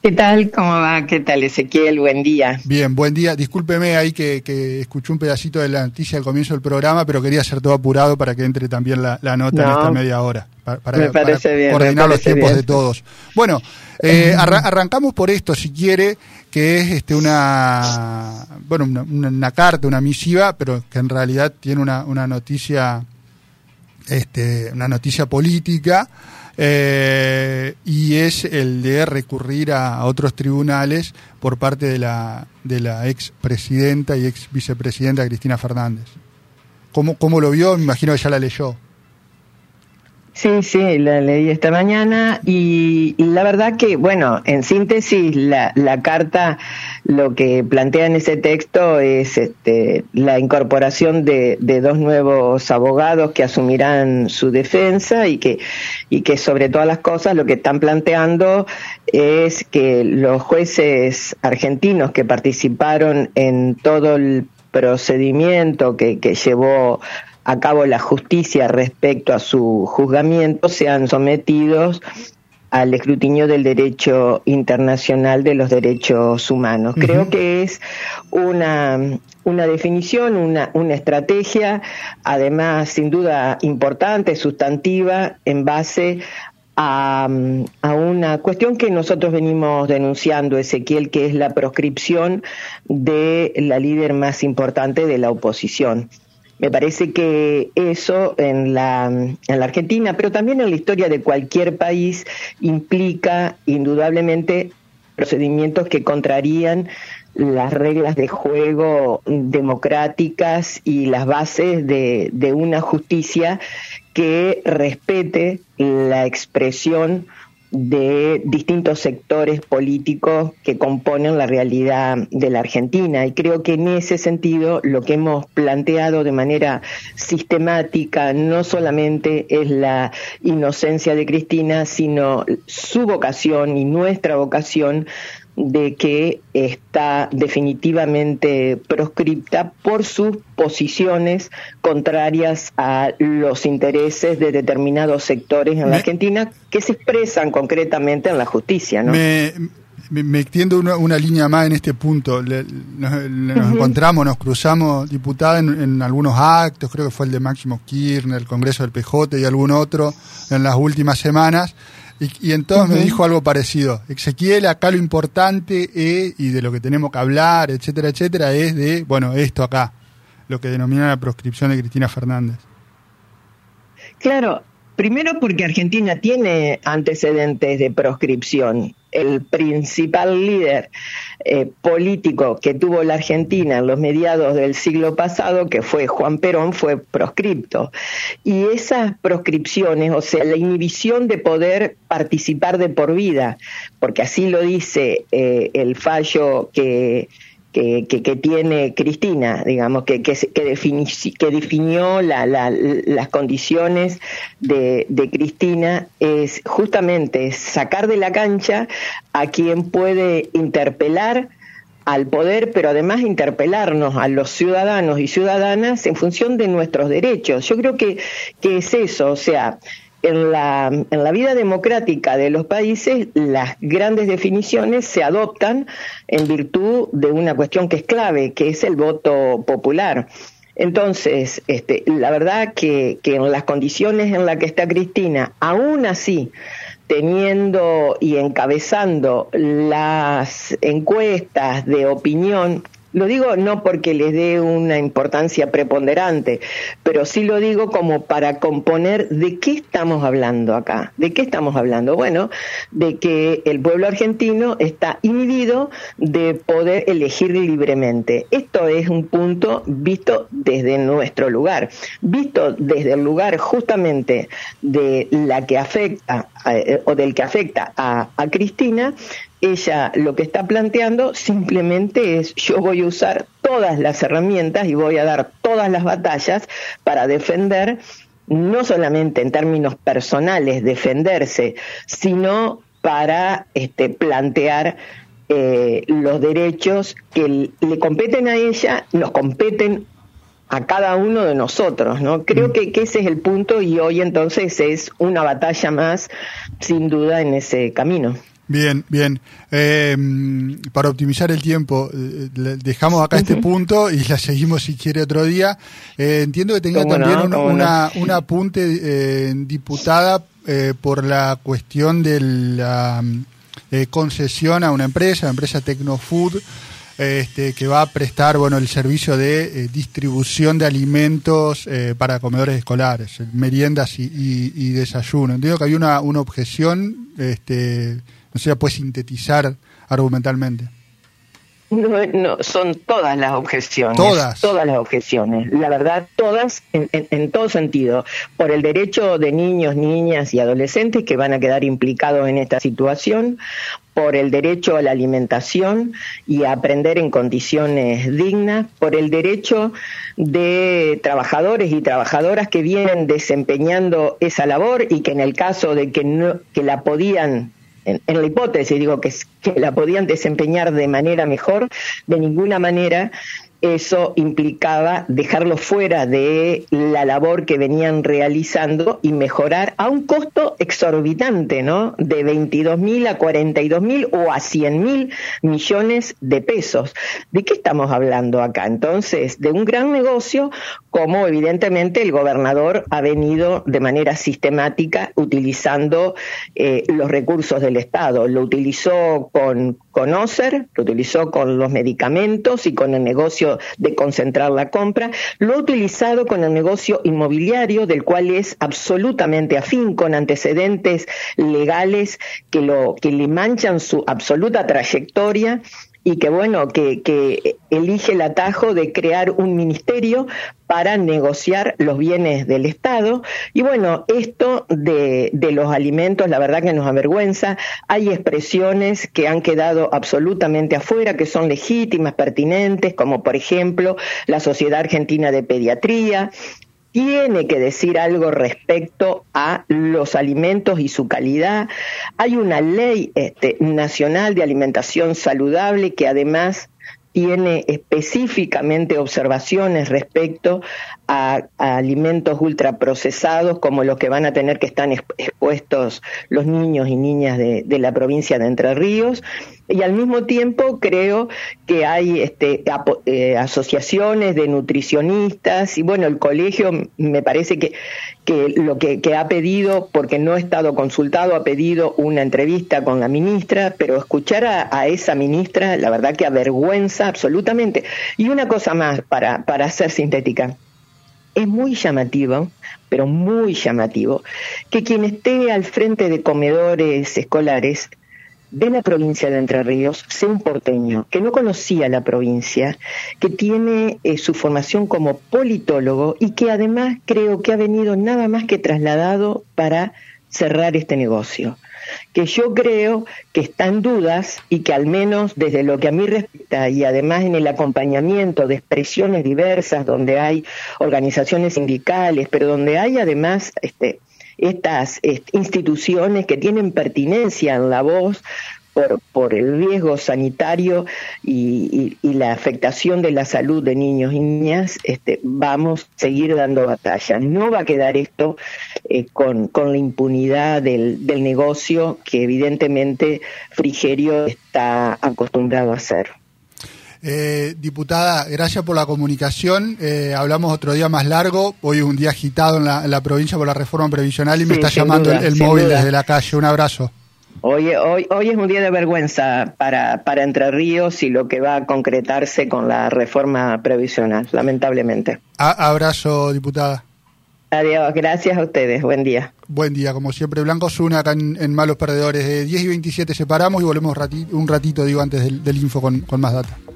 ¿Qué tal? ¿Cómo va? ¿Qué tal, Ezequiel? Buen día. Bien, buen día. Discúlpeme ahí que escuché un pedacito de la noticia al comienzo del programa, pero quería hacer todo apurado para que entre también la nota en esta media hora. Me parece bien. Coordinar los tiempos de todos. Bueno, arrancamos por esto, si quiere, que es una carta, una misiva, pero que en realidad tiene una noticia política. Y es el de recurrir a otros tribunales por parte de la expresidenta y ex vicepresidenta Cristina Fernández. ¿Cómo lo vio? Me imagino que ya la leyó. Sí, la leí esta mañana y la verdad que, bueno, en síntesis, la carta lo que plantea en ese texto es la incorporación de dos nuevos abogados que asumirán su defensa y que sobre todas las cosas lo que están planteando es que los jueces argentinos que participaron en todo el procedimiento que llevó a cabo la justicia respecto a su juzgamiento sean sometidos al escrutinio del derecho internacional de los derechos humanos. Uh-huh. Creo que es una definición, una estrategia, además sin duda importante, sustantiva, en base a una cuestión que nosotros venimos denunciando, Ezequiel, que es la proscripción de la líder más importante de la oposición. Me parece que eso en la Argentina, pero también en la historia de cualquier país, implica indudablemente procedimientos que contrarían las reglas de juego democráticas y las bases de una justicia que respete la expresión de distintos sectores políticos que componen la realidad de la Argentina, y creo que en ese sentido lo que hemos planteado de manera sistemática no solamente es la inocencia de Cristina, sino su vocación y nuestra vocación de que está definitivamente proscripta por sus posiciones contrarias a los intereses de determinados sectores en la Argentina que se expresan concretamente en la justicia, ¿no? Me extiendo una línea más en este punto. Nos encontramos, nos cruzamos, diputada, en algunos actos, creo que fue el de Máximo Kirchner, el Congreso del PJ y algún otro en las últimas semanas. Y entonces me dijo algo parecido. Ezequiel, acá lo importante y de lo que tenemos que hablar, etcétera, etcétera, es de, esto acá, lo que denomina la proscripción de Cristina Fernández. Claro, primero porque Argentina tiene antecedentes de proscripción. El principal líder político que tuvo la Argentina en los mediados del siglo pasado, que fue Juan Perón, fue proscripto. Y esas proscripciones, o sea, la inhibición de poder participar de por vida, porque así lo dice el fallo que tiene Cristina, digamos, que definió las condiciones de Cristina, es justamente sacar de la cancha a quien puede interpelar al poder, pero además interpelarnos a los ciudadanos y ciudadanas en función de nuestros derechos. Yo creo que es eso, o sea, en la vida democrática de los países, las grandes definiciones se adoptan en virtud de una cuestión que es clave, que es el voto popular. Entonces, la verdad que en las condiciones en las que está Cristina, aún así, teniendo y encabezando las encuestas de opinión, lo digo no porque les dé una importancia preponderante, pero sí lo digo como para componer de qué estamos hablando acá. ¿De qué estamos hablando? Bueno, de que el pueblo argentino está inhibido de poder elegir libremente. Esto es un punto visto desde nuestro lugar, visto desde el lugar justamente de la que afecta o del que afecta a Cristina. Ella lo que está planteando simplemente es: yo voy a usar todas las herramientas y voy a dar todas las batallas para defender, no solamente en términos personales defenderse, sino para plantear los derechos que le competen a ella, nos competen a cada uno de nosotros, ¿no? Creo que ese es el punto, y hoy entonces es una batalla más, sin duda, en ese camino. Bien, bien. Para optimizar el tiempo, dejamos acá este punto y la seguimos si quiere otro día. Entiendo que tenía también un apunte, diputada, por la cuestión de la concesión a una empresa Tecnofood, que va a prestar, bueno, el servicio de distribución de alimentos para comedores escolares, meriendas y desayuno. Entiendo que hay una objeción, no sé, puede sintetizar argumentalmente. No, son todas las objeciones. Todas las objeciones. La verdad, todas en todo sentido. Por el derecho de niños, niñas y adolescentes que van a quedar implicados en esta situación, por el derecho a la alimentación y a aprender en condiciones dignas, por el derecho de trabajadores y trabajadoras que vienen desempeñando esa labor y que en el caso de que la podían, en la hipótesis digo que la podían desempeñar de manera mejor, de ninguna manera eso implicaba dejarlo fuera de la labor que venían realizando y mejorar a un costo exorbitante, ¿no? De 22.000 a 42.000 o a 100.000 millones de pesos. ¿De qué estamos hablando acá? Entonces, de un gran negocio, como evidentemente el gobernador ha venido de manera sistemática utilizando los recursos del Estado. Lo utilizó con OSER, lo utilizó con los medicamentos y con el negocio de concentrar la compra, lo ha utilizado con el negocio inmobiliario, del cual es absolutamente afín, con antecedentes legales que le manchan su absoluta trayectoria, y que bueno, que elige el atajo de crear un ministerio para negociar los bienes del Estado. Y bueno, esto de los alimentos, la verdad que nos avergüenza. Hay expresiones que han quedado absolutamente afuera, que son legítimas, pertinentes, como por ejemplo la Sociedad Argentina de Pediatría tiene que decir algo respecto a los alimentos y su calidad. Hay una ley nacional de alimentación saludable que además tiene específicamente observaciones respecto a alimentos ultraprocesados como los que van a tener que estar expuestos los niños y niñas de la provincia de Entre Ríos. Y al mismo tiempo creo que hay asociaciones de nutricionistas y bueno, el colegio me parece que lo que ha pedido, porque no he estado consultado, ha pedido una entrevista con la ministra, pero escuchar a esa ministra, la verdad que avergüenza absolutamente. Y una cosa más para ser sintética. Es muy llamativo, pero muy llamativo, que quien esté al frente de comedores escolares de la provincia de Entre Ríos sea un porteño que no conocía la provincia, que tiene su formación como politólogo y que además creo que ha venido nada más que trasladado para cerrar este negocio, que yo creo que está en dudas y que al menos desde lo que a mí respecta y además en el acompañamiento de expresiones diversas donde hay organizaciones sindicales, pero donde hay además estas instituciones que tienen pertinencia en la voz por el riesgo sanitario y la afectación de la salud de niños y niñas, vamos a seguir dando batalla. No va a quedar esto con la impunidad del negocio que evidentemente Frigerio está acostumbrado a hacer. Diputada, gracias por la comunicación. Hablamos otro día más largo. Hoy es un día agitado en la provincia por la reforma previsional y me está llamando el móvil desde la calle. Un abrazo. Hoy es un día de vergüenza para Entre Ríos y lo que va a concretarse con la reforma previsional, lamentablemente. Abrazo, diputada. Adiós, gracias a ustedes, buen día. Buen día, como siempre, Blanco Zuna acá en Malos Perdedores. De 10:27 separamos y volvemos un ratito antes del info con más data.